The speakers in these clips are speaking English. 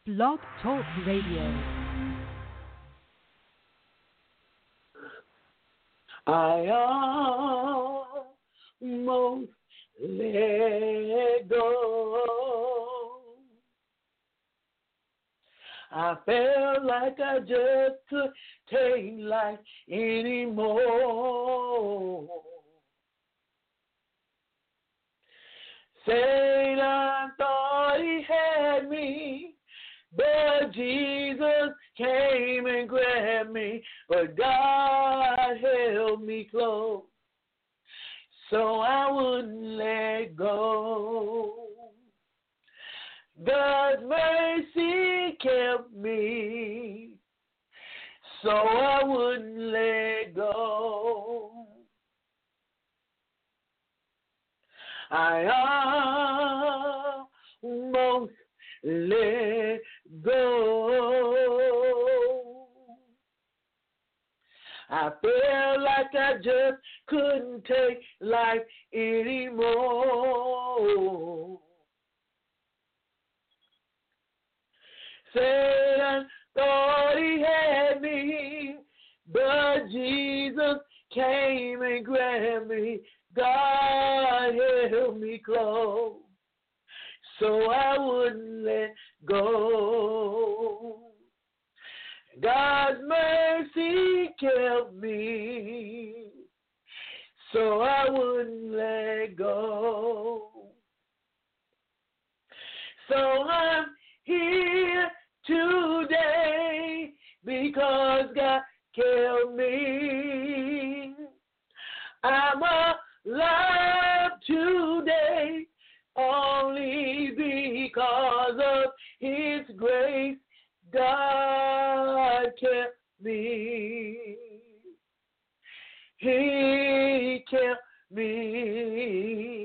Blog Talk Radio. I almost let go. I felt like I just could take life anymore. Satan thought he had me, but Jesus came and grabbed me, but God held me close, so I wouldn't let go. God's mercy kept me, so I wouldn't let go. I almost let go. I felt like I just couldn't take life anymore. Satan thought he had me, but Jesus came and grabbed me. God held me close, so I wouldn't let go. God's mercy kept me, so I wouldn't let go. So I'm here today because God kept me. I'm alive today only because of His grace. God kept me. He kept me.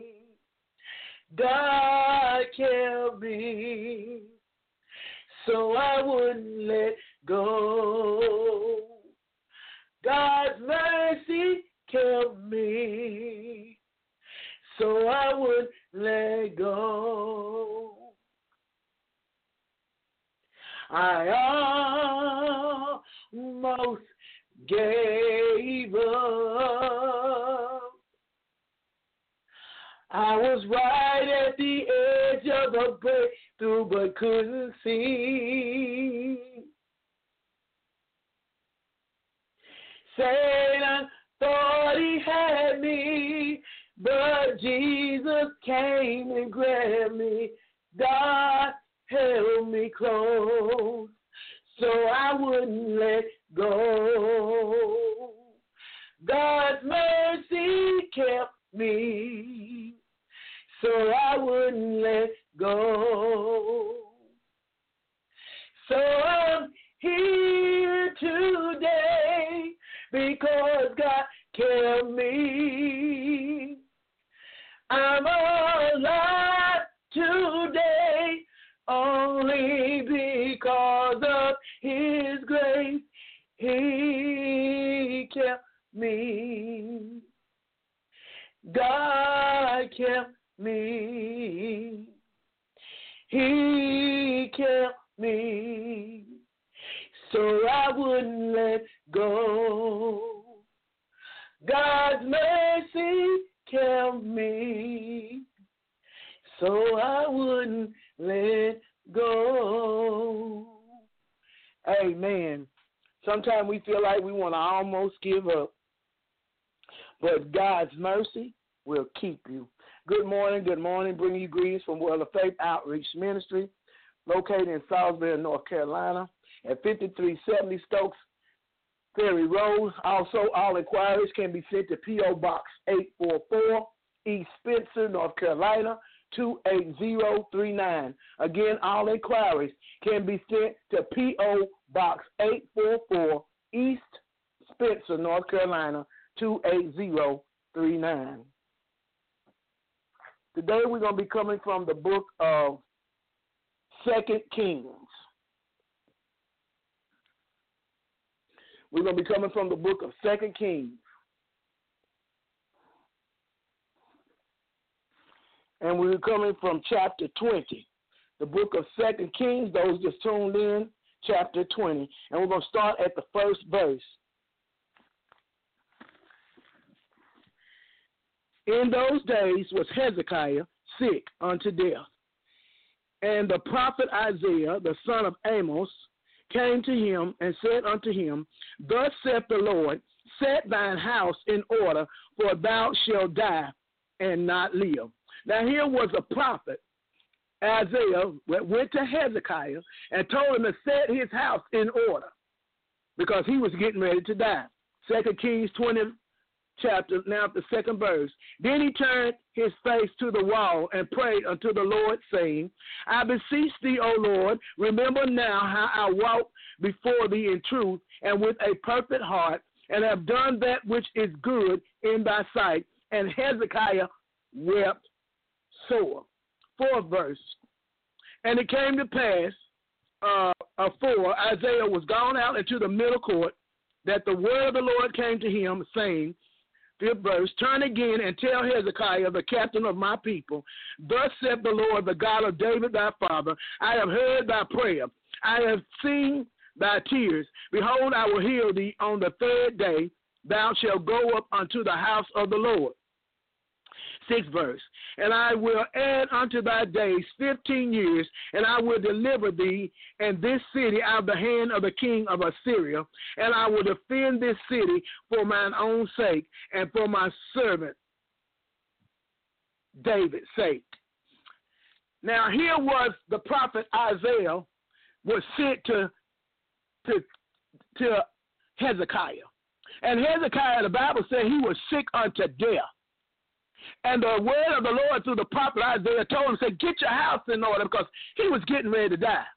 God kept me, so I wouldn't let go. God's mercy kept me, so I wouldn't let go. I almost gave up. I was right at the edge of a breakthrough, but couldn't see. Satan thought he had me, but Jesus came and grabbed me. God held me close, so I wouldn't let go. God's mercy kept me, so I wouldn't let go. So I'm here today because God kept me. I'm alive today only because of His grace. He kept me. God kept me. He kept me, so I wouldn't let go. God's mercy kept me, so I wouldn't let go. Amen. Sometimes we feel like we want to almost give up, but God's mercy will keep you. Good morning, bringing you greetings from World of Faith Outreach Ministry, located in Salisbury, North Carolina, at 5370 Stokes Ferry Road. Also, all inquiries can be sent to P.O. Box 844, East Spencer, North Carolina, 28039. Again, all inquiries can be sent to P.O. Box 844, East Spencer, North Carolina, 28039. Today we're going to be coming from the book of 2 Kings. We're going to be coming from the book of 2 Kings. And we're coming from chapter 20. the book of 2 Kings, those just tuned in, chapter 20. And we're going to start at the first verse. In those days was Hezekiah sick unto death. And the prophet Isaiah, the son of Amos, came to him and said unto him, Thus saith the Lord, set thine house in order, for thou shalt die and not live. Now here was a prophet, Isaiah, went to Hezekiah and told him to set his house in order because he was getting ready to die. 2 Kings 20 chapter, now the second verse. Then he turned his face to the wall and prayed unto the Lord, saying, I beseech thee, O Lord, remember now how I walked before thee in truth and with a perfect heart, and have done that which is good in thy sight. And Hezekiah wept sore. Fourth verse. And it came to pass, afore Isaiah was gone out into the middle court, that the word of the Lord came to him, saying, fifth verse, turn again and tell Hezekiah, the captain of my people, thus saith the Lord, the God of David thy father, I have heard thy prayer. I have seen thy tears. Behold, I will heal thee on the third day. Thou shalt go up unto the house of the Lord. Sixth verse, and I will add unto thy days 15 years, and I will deliver thee and this city out of the hand of the king of Assyria, and I will defend this city for mine own sake and for my servant David's sake. Now here was the prophet Isaiah was sent to Hezekiah. And Hezekiah, the Bible said he was sick unto death. And the word of the Lord through the prophet Isaiah told him, said, get your house in order, because he was getting ready to die.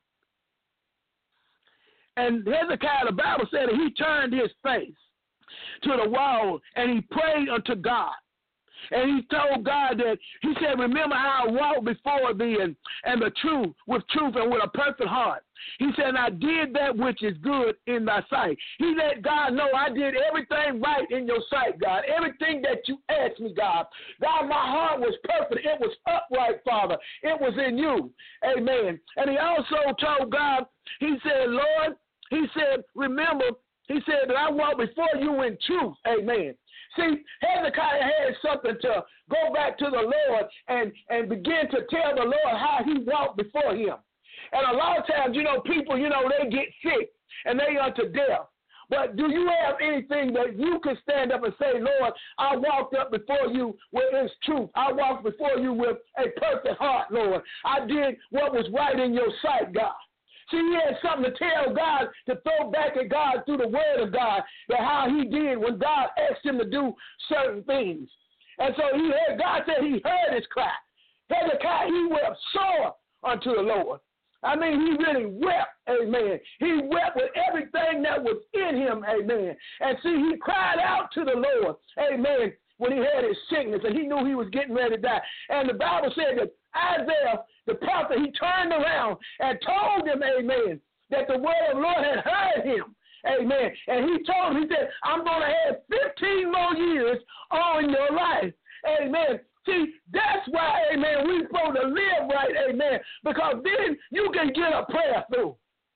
And Hezekiah, the Bible said that he turned his face to the wall and he prayed unto God. And he told God that, he said, remember how I walked before thee and the truth, with truth and with a perfect heart. He said, I did that which is good in thy sight. He let God know I did everything right in your sight, God. Everything that you asked me, God. God, my heart was perfect. It was upright, Father. It was in you. Amen. And he also told God, he said, Lord, he said, remember, he said that I walk before you in truth. Amen. See, Hezekiah had something to go back to the Lord and begin to tell the Lord how he walked before him. And a lot of times, people, they get sick and they unto death. But do you have anything that you can stand up and say, Lord, I walked up before you with His truth. I walked before you with a perfect heart, Lord. I did what was right in your sight, God. See, he had something to tell God, to throw back at God through the word of God, that how he did when God asked him to do certain things. And so God said he heard his cry. Hezekiah, he wept sore unto the Lord. I mean, he really wept, amen. He wept with everything that was in him, amen. And see, he cried out to the Lord, amen, when he had his sickness and he knew he was getting ready to die. And the Bible said that Isaiah, the prophet, he turned around and told him, amen, that the word of the Lord had heard him. Amen. And he told him, he said, I'm going to have 15 more years on your life. Amen. See, that's why, amen, we're supposed to live right, amen, because then you can get a prayer through.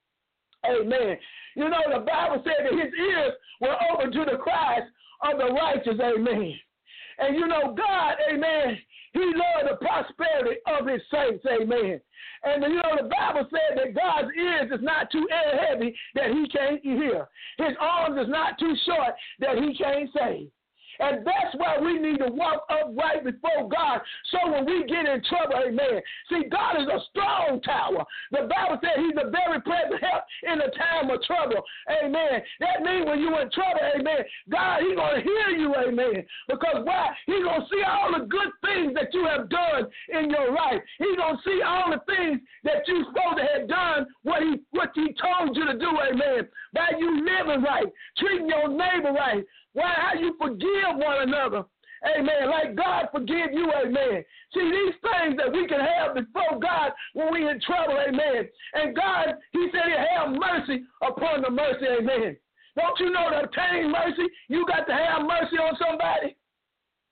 Amen. The Bible said that his ears were open to the cries of the righteous, amen. And God, amen, he loved the prosperity of his saints, amen. And the Bible said that God's ears is not too heavy that he can't hear. His arms is not too short that he can't save. And that's why we need to walk upright before God, so when we get in trouble, amen. See, God is a strong tower. The Bible said he's a very present help in the time of trouble, amen. That means when you're in trouble, amen, God, he's going to hear you, amen. Because why? He's going to see all the good things that you have done in your life. He's going to see all the things that you're supposed to have done, what he told you to do, amen. By you living right, treating your neighbor right. Why? How you forgive one another, amen, like God forgive you, amen. See, these things that we can have before God when we're in trouble, amen. And God, he said he'll have mercy upon the mercy, amen. Don't you know to obtain mercy, you got to have mercy on somebody?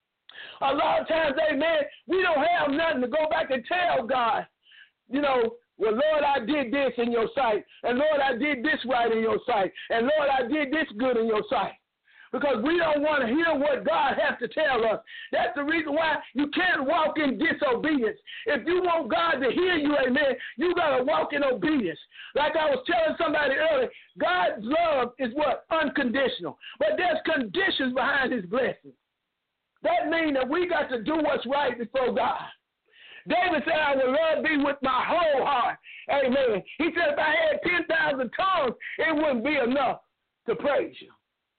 A lot of times, amen, we don't have nothing to go back and tell God, well, Lord, I did this in your sight. And Lord, I did this right in your sight. And Lord, I did this good in your sight. Because we don't want to hear what God has to tell us. That's the reason why you can't walk in disobedience. If you want God to hear you, amen, you got to walk in obedience. Like I was telling somebody earlier, God's love is what? Unconditional. But there's conditions behind his blessings. That means that we got to do what's right before God. David said, I will love thee with my whole heart. Amen. He said, if I had 10,000 tongues, it wouldn't be enough to praise you.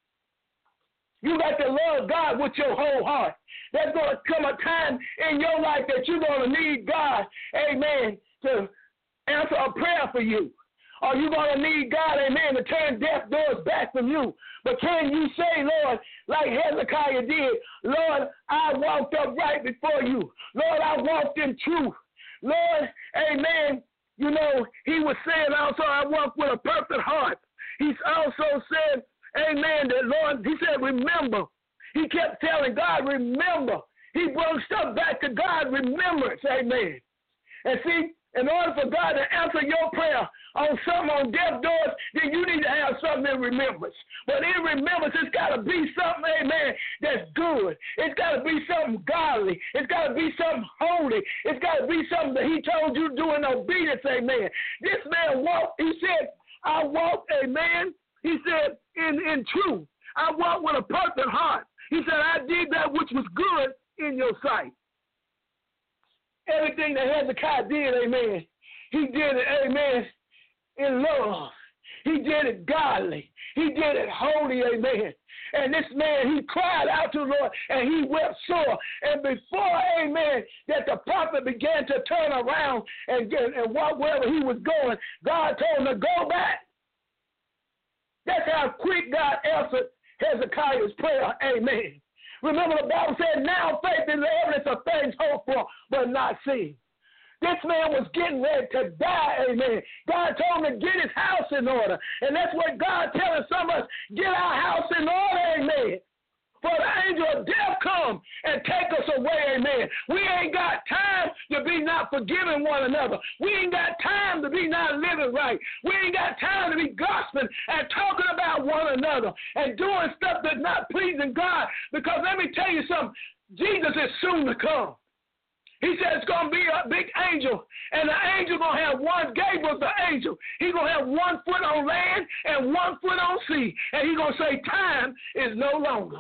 You got to love God with your whole heart. There's going to come a time in your life that you're going to need God, amen, to answer a prayer for you. Or you're going to need God, amen, to turn deaf doors back from you. But can you say, Lord, like Hezekiah did, Lord, I walked up right before you. Lord, I walked in truth. Lord, amen, you know, he was saying also, I walk with a perfect heart. He's also said, amen, that Lord, he said, remember. He kept telling God, remember. He brought stuff back to God, remembrance, amen. And see, in order for God to answer your prayer on something on deaf doors, then you need to have something in remembrance. But in remembrance, it's got to be something, amen, that's good. It's got to be something godly. It's got to be something holy. It's got to be something that he told you to do in obedience, amen. This man walked, he said, I walked, amen. He said, in truth, I walked with a perfect heart. He said, I did that which was good in your sight. Everything that Hezekiah did, amen, he did it, amen, in love. He did it godly. He did it holy, amen. And this man, he cried out to the Lord, and he wept sore. And before, amen, that the prophet began to turn around and walk wherever he was going, God told him to go back. That's how quick God answered Hezekiah's prayer, amen. Remember, the Bible said, now faith is the evidence of things hoped for, but not seen. This man was getting ready to die, amen. God told him to get his house in order. And that's what God telling some of us, get our house in order, amen. For the angel of death come and take us away, amen. We ain't got time to be not forgiving one another. We ain't got time to be not living right. We ain't got time to be gossiping and talking about one another and doing stuff that's not pleasing God. Because let me tell you something, Jesus is soon to come. He said it's going to be a big angel, and the angel going to have one, Gabriel's the angel. He's going to have 1 foot on land and 1 foot on sea. And he's going to say time is no longer.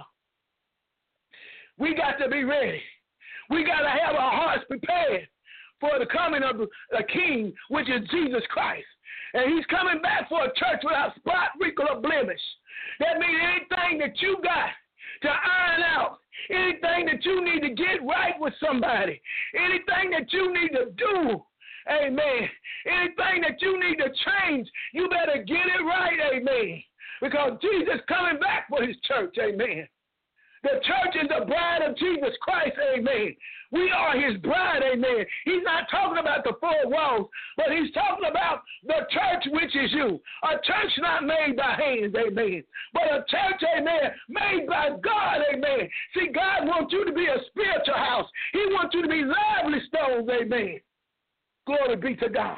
We got to be ready. We got to have our hearts prepared for the coming of the King, which is Jesus Christ. And he's coming back for a church without spot, wrinkle, or blemish. That means anything that you got to iron out, anything that you need to get right with somebody, anything that you need to do, amen, anything that you need to change, you better get it right, amen, because Jesus is coming back for his church, amen. The church is the bride of Jesus Christ, amen. We are his bride, amen. He's not talking about the 4 walls, but he's talking about the church, which is you. A church not made by hands, amen, but a church, amen, made by God, amen. See, God wants you to be a spiritual house. He wants you to be lively stones, amen. Glory be to God.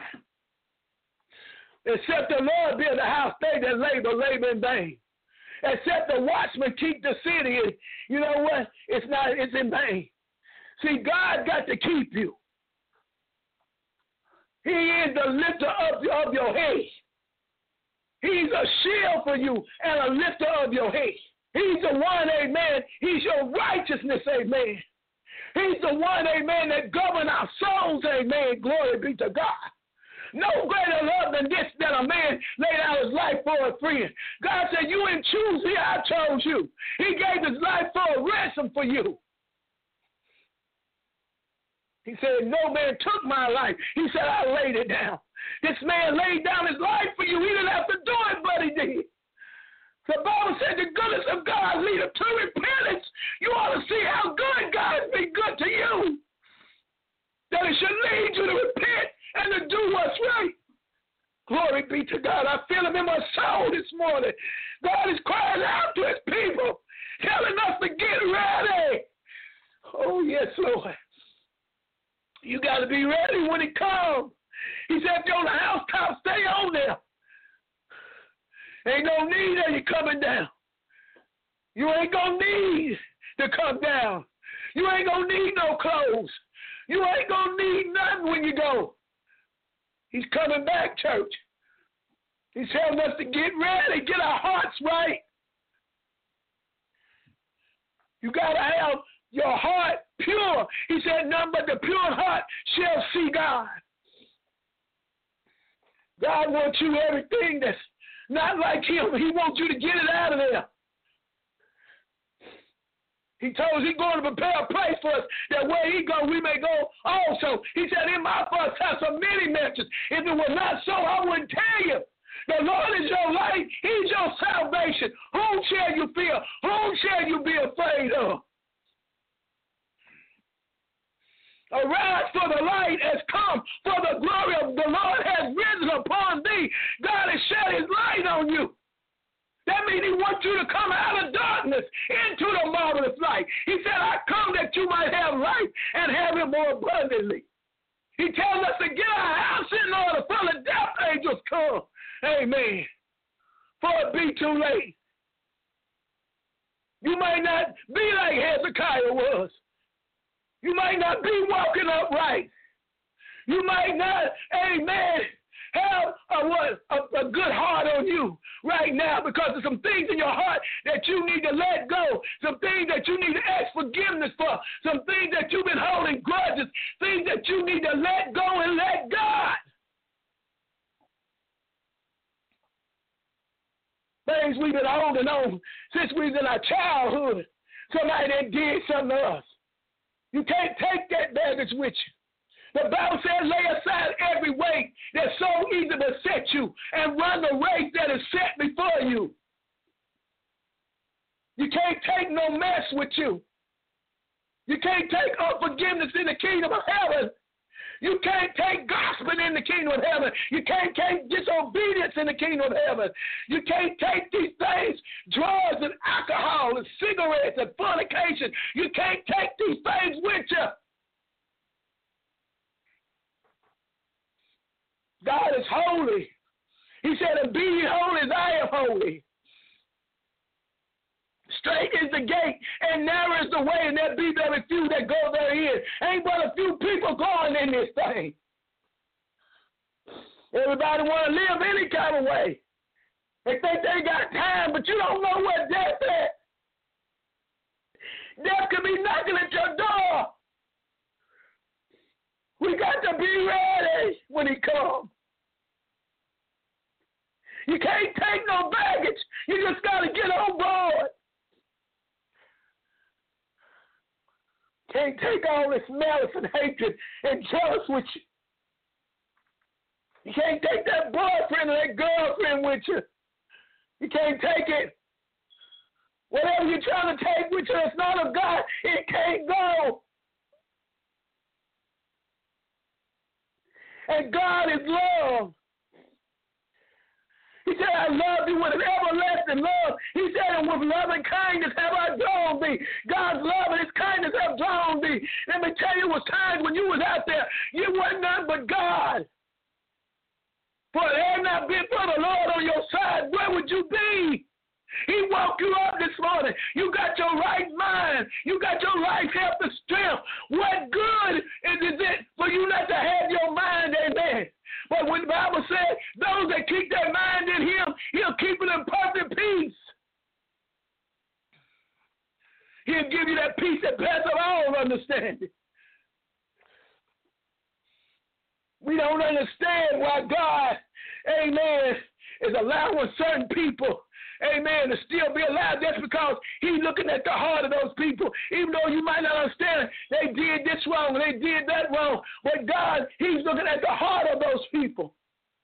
Except the Lord build a house, they that labor in vain. Except the watchman keep the city, you know what? It's in vain. See, God got to keep you. He is the lifter of your head. He's a shield for you and a lifter of your head. He's the one, amen. He's your righteousness, amen. He's the one, amen, that governs our souls, amen. Glory be to God. No greater love than this, that a man laid out his life for a friend. God said, you didn't choose me, I chose you. He gave his life for a ransom for you. He said, no man took my life. He said, I laid it down. This man laid down his life for you. He didn't have to do it, but he did. The Bible said the goodness of God leadeth to repentance. You ought to see how good God has been good to you. That it should lead you to repent and to do what's right. Glory be to God. I feel him in my soul this morning. God is crying out to his people, telling us to get ready. Oh, yes, Lord. You got to be ready when he comes. He said, if you're on the housetop, stay on there. Ain't no need of you coming down. You ain't going to need to come down. You ain't going to need no clothes. You ain't going to need nothing when you go. He's coming back, church. He's telling us to get ready, get our hearts right. You got to have your heart pure. He said, none but the pure heart shall see God. God wants you everything that's not like him. He wants you to get it out of there. He told us he's going to prepare a place for us that where he goes, we may go also. He said, in my Father's house are many mansions. If it was not so, I wouldn't tell you. The Lord is your light. He's your salvation. Whom shall you fear? Whom shall you be afraid of? Arise, for the light has come, for the glory of the Lord has risen upon thee. God has shed his light on you. That means he wants you to come out of darkness into the marvelous light. He said, I come that you might have life and have it more abundantly. He tells us to get our house in order for the death angels come. Amen. For it be too late. You might not be like Hezekiah was. You might not be walking upright. You might not, amen, have a good heart on you right now because there's some things in your heart that you need to let go, some things that you need to ask forgiveness for, some things that you've been holding grudges, things that you need to let go and let God. Things we've been holding on since we was in our childhood. Somebody that did something to us. You can't take that baggage with you. The Bible says, lay aside every weight that so easily beset you and run the race that is set before you. You can't take no mess with you. You can't take unforgiveness in the kingdom of heaven. You can't take gossiping in the kingdom of heaven. You can't take disobedience in the kingdom of heaven. You can't take these things, drugs and alcohol and cigarettes and fornication. You can't take these things with you. God is holy. He said, and be ye holy as I am holy. Straight is the gate, and narrow is the way, and there be very few that go therein. Ain't but a few people going in this thing. Everybody want to live any kind of way. They think they got time, but you don't know where death is. Death could be knocking at your door. We got to be ready when he comes. You can't take no baggage. You just got to get on board. Can't take all this malice and hatred and jealous with you. You can't take that boyfriend or that girlfriend with you. You can't take it. Whatever you're trying to take with you, it's not of God. It can't go. And God is love. He said, I love you with an everlasting love. He said, and with love and kindness have I drawn thee. God's love and his kindness have drawn thee. Let me tell you, it was times when you was out there, you wasn't nothing but God. For it had not been for the Lord on your side, where would you be? He woke you up this morning. You got your right mind. You got your life, health, and strength. What good is it for you not to have your mind, amen? But when the Bible says, those that keep their mind in him, he'll keep it in perfect peace. He'll give you that peace that passes all understanding. We don't understand why God, amen, is allowing certain people, amen, to still be alive. That's because he's looking at the heart of those people. Even though you might not understand, they did this wrong, they did that wrong. But God, he's looking at the heart of those people.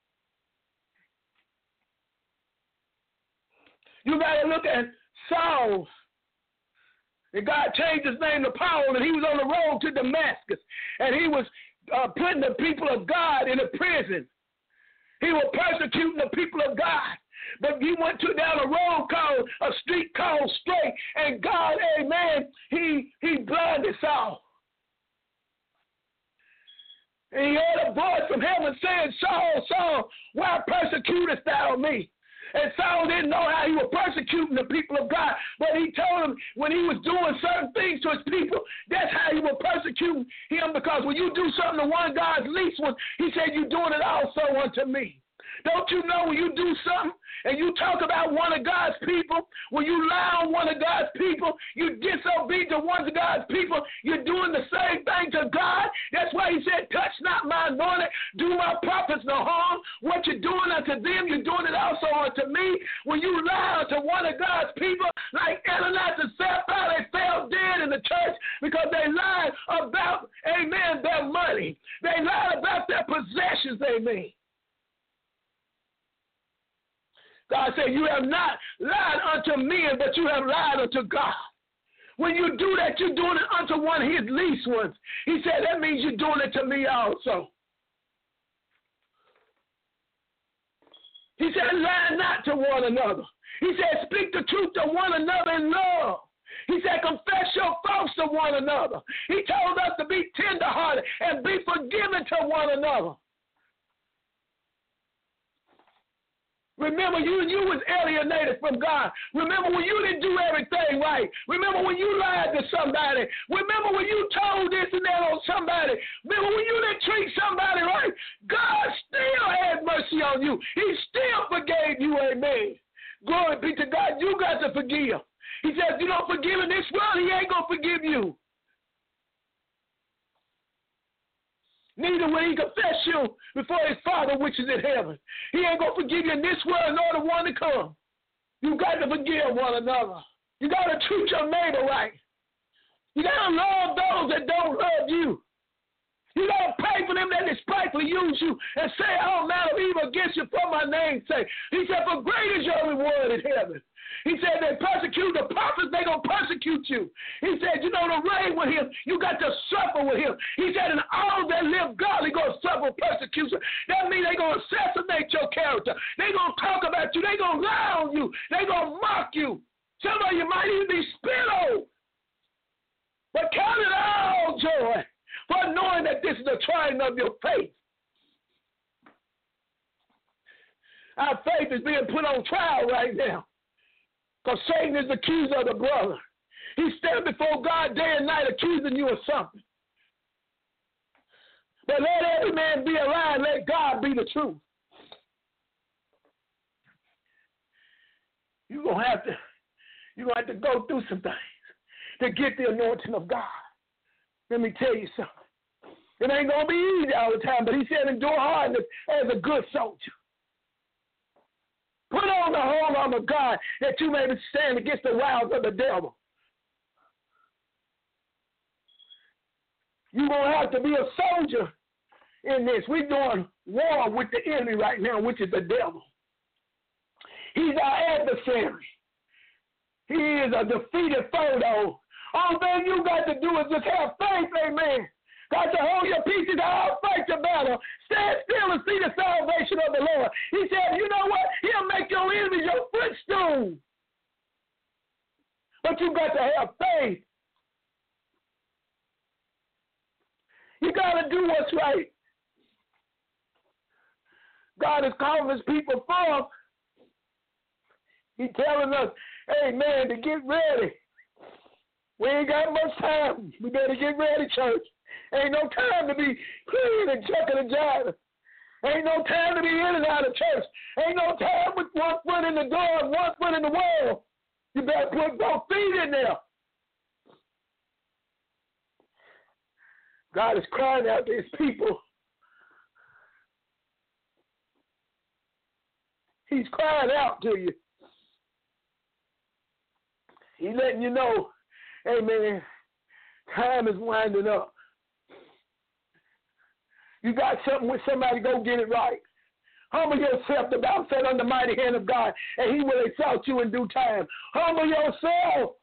You got to look at Saul. And God changed his name to Paul, and he was on the road to Damascus. And he was putting the people of God in a prison. He was persecuting the people of God. But he went down a street called Straight, and God, amen, he blinded Saul. And he heard a voice from heaven saying, Saul, Saul, why persecutest thou me? And Saul didn't know how he was persecuting the people of God, but he told him when he was doing certain things to his people, that's how he was persecuting him, because when you do something to one of God's least ones, he said, you're doing it also unto me. Don't you know when you do something and you talk about one of God's people, when you lie on one of God's people, you disobey to one of God's people, you're doing the same thing to God. That's why he said, touch not my anointed, do my prophets no harm. What you're doing unto them, you're doing it also unto me. When you lie unto one of God's people, like Ananias and Sapphira, they fell dead in the church because they lied about, amen, their money. They lied about their possessions, amen. God said, you have not lied unto men, but you have lied unto God. When you do that, you're doing it unto one of his least ones. He said, that means you're doing it to me also. He said, lie not to one another. He said, speak the truth to one another in love. He said, confess your faults to one another. He told us to be tenderhearted and be forgiving to one another. Remember, you was alienated from God. Remember when you didn't do everything right. Remember when you lied to somebody. Remember when you told this and that on somebody. Remember when you didn't treat somebody right. God still had mercy on you. He still forgave you, amen. Glory be to God. You got to forgive. He said, if you don't forgive in this world, he ain't going to forgive you. Neither will he confess you before his Father which is in heaven. He ain't going to forgive you in this world nor the one to come. You got to forgive one another. You got to treat your neighbor right. You got to love those that don't love you. You got to pray for them that despitefully use you and say all manner of evil against you for my name's sake. He said, for great is your reward in heaven. He said, they persecute the prophets, they going to persecute you. He said, you know, to reign with him, you got to suffer with him. He said, and all that live godly going to suffer persecution. That means they going to assassinate your character. They going to talk about you. They going to lie on you. They going to mock you. Some of you might even be spit on. But count it all joy for knowing that this is the trying of your faith. Our faith is being put on trial right now. Because Satan is the accuser of the brother. He stands before God day and night accusing you of something. But let every man be a lie, let God be the truth. You're gonna have to go through some things to get the anointing of God. Let me tell you something. It ain't gonna be easy all the time, but he said endure hardness as a good soldier. Put on the whole armor of God that you may stand against the wiles of the devil. You're going to have to be a soldier in this. We're doing war with the enemy right now, which is the devil. He's our adversary. He is a defeated foe, though. All thing you got to do is just have faith, amen. God to hold your peace and I'll fight the battle. Stand still and see the salvation of the Lord. He said, you know what? He'll make your enemies your footstool. But you got to have faith. You got to do what's right. God is calling his people forth. He's telling us, hey, man, to get ready. We ain't got much time. We better get ready, church. Ain't no time to be playing and chucking and jiving. Ain't no time to be in and out of church. Ain't no time with one foot in the door and one foot in the world. You better put both feet in there. God is crying out to his people. He's crying out to you. He's letting you know, hey, man, time is winding up. You got something with somebody, go get it right. Humble yourself, the Bible said, under the mighty hand of God, and he will exalt you in due time. Humble yourself.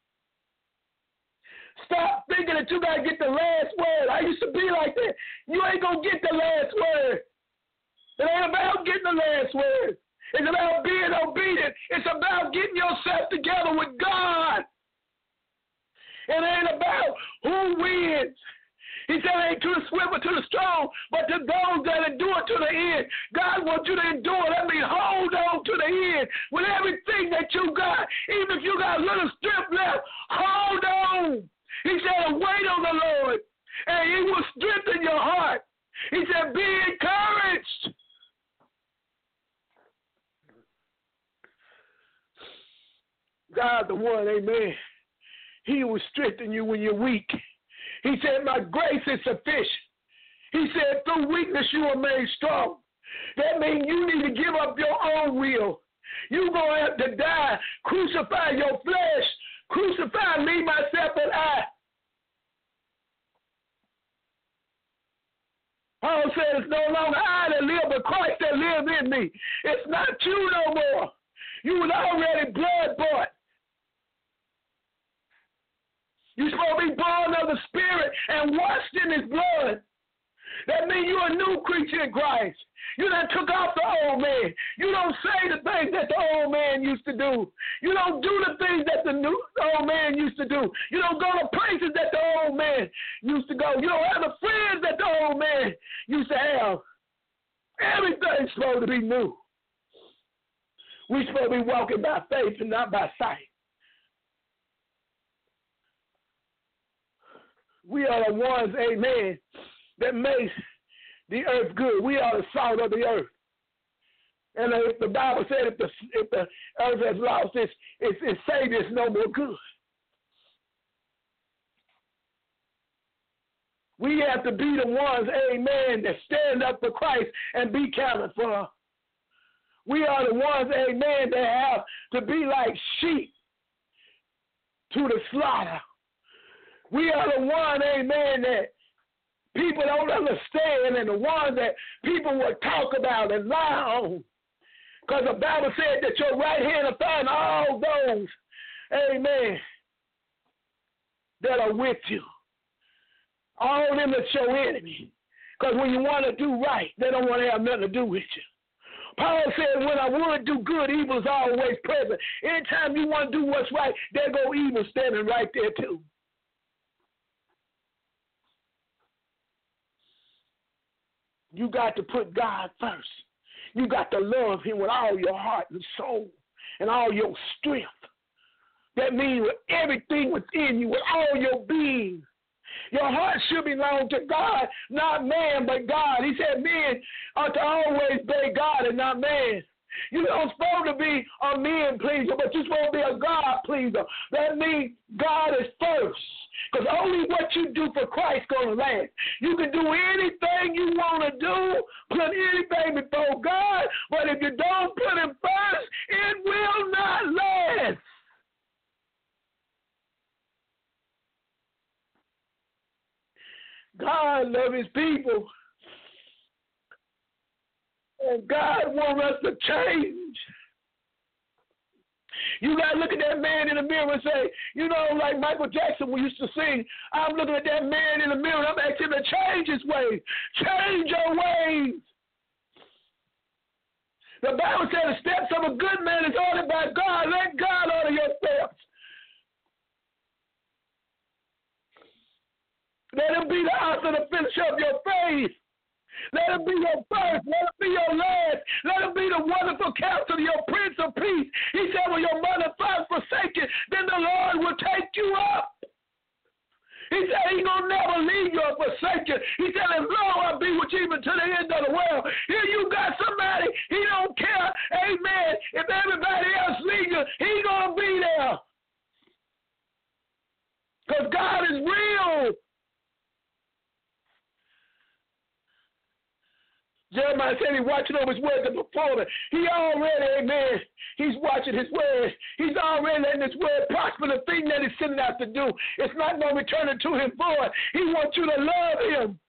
Stop thinking that you got to get the last word. I used to be like that. You ain't going to get the last word. It ain't about getting the last word. It's about being obedient. It's about getting yourself together with God. It ain't about who wins. He said it ain't to the swift or to the strong, but to those that endure to the end. God wants you to endure. That means hold on to the end with everything that you got. Even if you got a little strength left, hold on. He said, wait on the Lord, and he will strengthen your heart. He said, be encouraged. God the one, amen. He will strengthen you when you're weak. He said, my grace is sufficient. He said, through weakness you are made strong. That means you need to give up your own will. You're going to have to die. Crucify your flesh. Crucify me, myself, and I. Paul says, it's no longer I that live, but Christ that lives in me. It's not you no more. You was already blood bought. You're supposed to be born of the Spirit and washed in his blood. That means you're a new creature in Christ. You done took off the old man. You don't say the things that the old man used to do. You don't do the things that the old man used to do. You don't go to places that the old man used to go. You don't have the friends that the old man used to have. Everything's supposed to be new. We're supposed to be walking by faith and not by sight. We are the ones, amen, that makes the earth good. We are the salt of the earth. And if the Bible said if the earth has lost its Savior, it's no more good. We have to be the ones, amen, that stand up for Christ and be counted for. We are the ones, amen, that have to be like sheep to the slaughter. We are the one, amen, that people don't understand and the one that people will talk about and lie on. Because the Bible said that your right hand will find all those, amen, that are with you. All of them that's your enemy. Because when you want to do right, they don't want to have nothing to do with you. Paul said, when I would do good, evil is always present. Anytime you want to do what's right, there go evil standing right there too. You got to put God first. You got to love him with all your heart and soul and all your strength. That means with everything within you, with all your being. Your heart should belong to God, not man, but God. He said men are to always obey God and not man. You're not supposed to be a man pleaser, but you're supposed to be a God pleaser. That means God is first. Because only what you do for Christ is going to last. You can do anything you want to do, put anything before God, but if you don't put him first, it will not last. God loves his people. And God wants us to change. You got to look at that man in the mirror and say, you know, like Michael Jackson we used to sing, I'm looking at that man in the mirror and I'm asking him to change his ways. Change your ways. The Bible said the steps of a good man is ordered by God. Let God order your steps. Let him be the author and the finisher of your faith. Let him be your first. Let him be your last. Let him be the wonderful counselor, your Prince of Peace. He said, when your mother father forsaken, then the Lord will take you up. He said he's going to never leave you or forsake you. He said, as long I'll be with you even to the end of the world. Here you got somebody, he don't care, amen, if everybody else leaves you, he's going to be there. Because God is real. Jeremiah said he's watching over his word to perform it. He already, amen, he's watching his word. He's already letting his word prosper the thing that he's sending out to do. It's not going to return it to him void. He wants you to love him.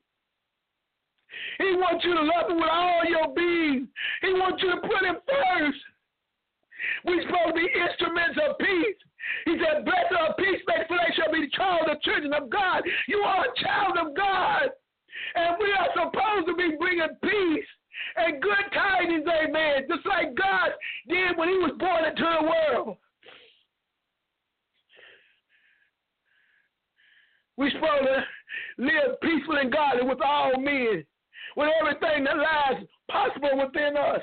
He wants you to love him with all your being. He wants you to put him first. We're supposed to be instruments of peace. He said, blessed are peacemakers, for they shall be called the children of God. You are a child of God. And we are supposed to be bringing peace and good tidings, amen, just like God did when he was born into the world. We're supposed to live peaceful and godly with all men, with everything that lies possible within us.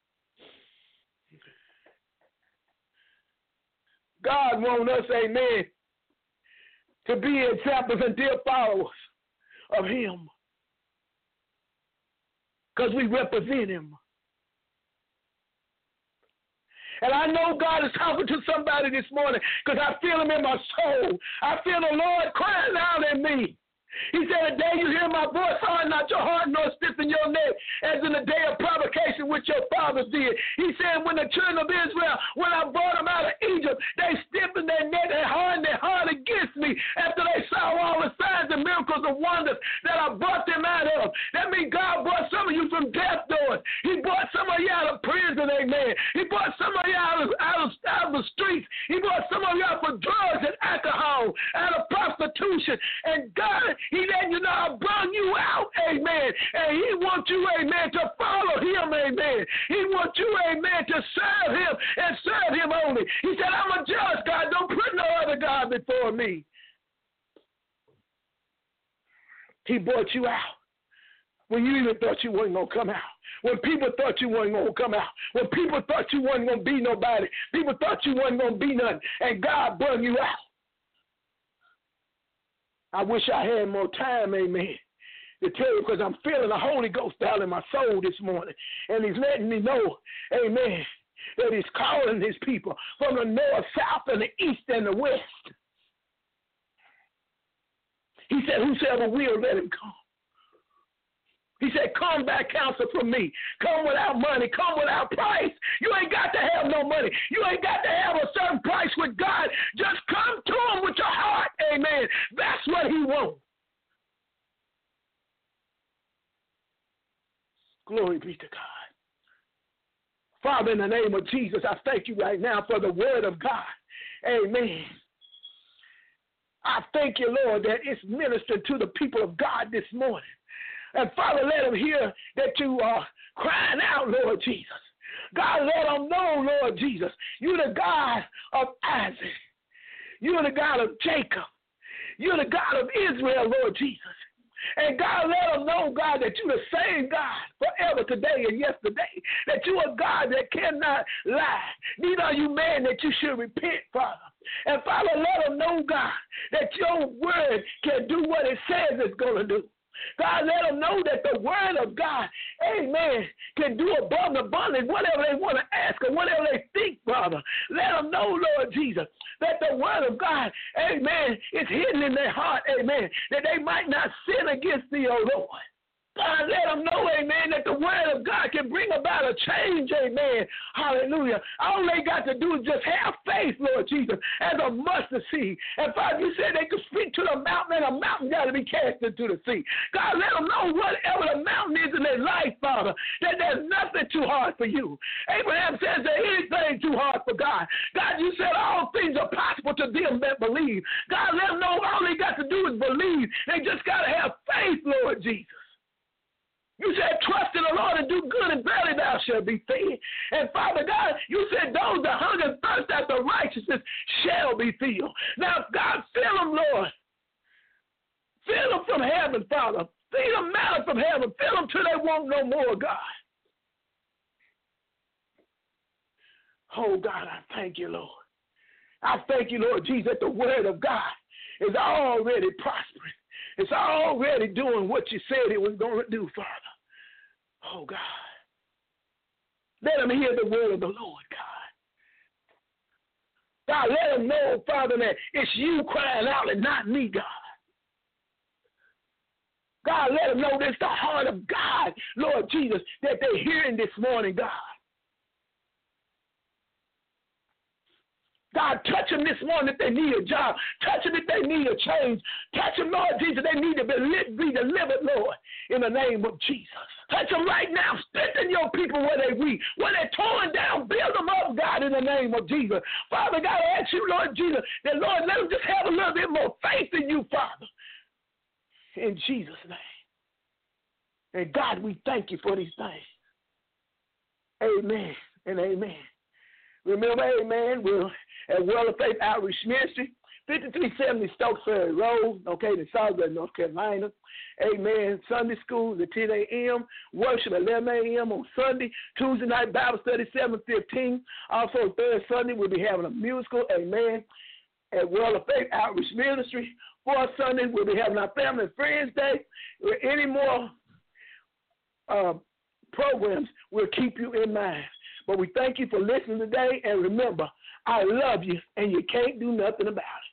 God wants us, amen, to be examples and dear followers of him, because we represent him. And I know God is talking to somebody this morning, because I feel him in my soul. I feel the Lord crying out at me. He said, the day you hear my voice, harden not your heart nor stiffen your neck, as in the day of provocation which your fathers did. He said, when the children of Israel, when I brought them out of Egypt, they stiffened their neck and hardened their heart against me after they saw all the signs and miracles and wonders that I brought them out of. That means God brought some of you from death doors. He brought some of you out of prison, amen. He brought some of you out of the streets. He brought some of you out for drugs and alcohol, out of prostitution. And God, he let you know I brought you out, amen. And he wants you, amen, to follow him, amen. He wants you, amen, to serve him and serve him only. He said, I'm a judge, God. Don't put no other God before me. He brought you out when you even thought you wasn't going to come out. When people thought you wasn't going to come out. When people thought you wasn't going to be nobody. People thought you wasn't going to be nothing. And God brought you out. I wish I had more time, amen, to tell you, because I'm feeling the Holy Ghost down in my soul this morning. And he's letting me know, amen, that he's calling his people from the north, south, and the east, and the west. He said, whosoever will, let him come. He said, come back, counsel from me. Come without money. Come without price. You ain't got to have no money. You ain't got to have a certain price with God. Just come to him with your heart. Amen. That's what he wants. Glory be to God. Father, in the name of Jesus, I thank you right now for the word of God. Amen. I thank you, Lord, that it's ministering to the people of God this morning. And Father, let them hear that you are crying out, Lord Jesus. God, let them know, Lord Jesus, you're the God of Isaac. You're the God of Jacob. You're the God of Israel, Lord Jesus. And God, let them know, God, that you're the same God forever, today, and yesterday. That you are God that cannot lie. Neither are you man that you should repent, Father. And Father, let them know, God, that your word can do what it says it's going to do. God, let them know that the word of God, amen, can do above and abundantly whatever they want to ask or whatever they think, Father. Let them know, Lord Jesus, that the word of God, amen, is hidden in their heart, amen, that they might not sin against thee, O Lord. God, let them know, amen, that the word of God can bring about a change, amen. Hallelujah. All they got to do is just have faith, Lord Jesus, as a mustard seed. And Father, you said they could speak to the mountain, and a mountain got to be cast into the sea. God, let them know whatever the mountain is in their life, Father, that there's nothing too hard for you. Abraham says there anything too hard for God. God, you said all things are possible to them that believe. God, let them know all they got to do is believe. They just got to have faith, Lord Jesus. You said, trust in the Lord and do good, and verily thou shalt be fed. And Father God, you said those that hunger and thirst after righteousness shall be filled. Now, God, fill them, Lord. Fill them from heaven, Father. Feed them manna from heaven. Fill them till they want no more, God. Oh, God, I thank you, Lord. I thank you, Lord Jesus, that the word of God is already prospering. It's already doing what you said it was going to do, Father. Oh, God. Let them hear the word of the Lord, God. God, let them know, Father, that it's you crying out and not me, God. God, let them know it's the heart of God, Lord Jesus, that they're hearing this morning, God. God, touch them this morning if they need a job. Touch them if they need a change. Touch them, Lord Jesus, they need to be delivered, Lord, in the name of Jesus. Touch them right now. Strengthen your people where they're weak. Where they're torn down, build them up, God, in the name of Jesus. Father, God, I ask you, Lord Jesus, that, Lord, let them just have a little bit more faith in you, Father, in Jesus' name. And, God, we thank you for these things. Amen and amen. Remember, amen, we're at World of Faith Outreach Ministry. 5370 Stokes Ferry Road, okay, in Salisbury, North Carolina. Amen. Sunday school at 10 a.m. Worship at 11 a.m. on Sunday. Tuesday night Bible study 7:15. Also, third Sunday, we'll be having a musical, amen, at World of Faith Outreach Ministry. Fourth Sunday, we'll be having our Family and Friends Day. Any more programs, we'll keep you in mind. But we thank you for listening today, and remember, I love you, and you can't do nothing about it.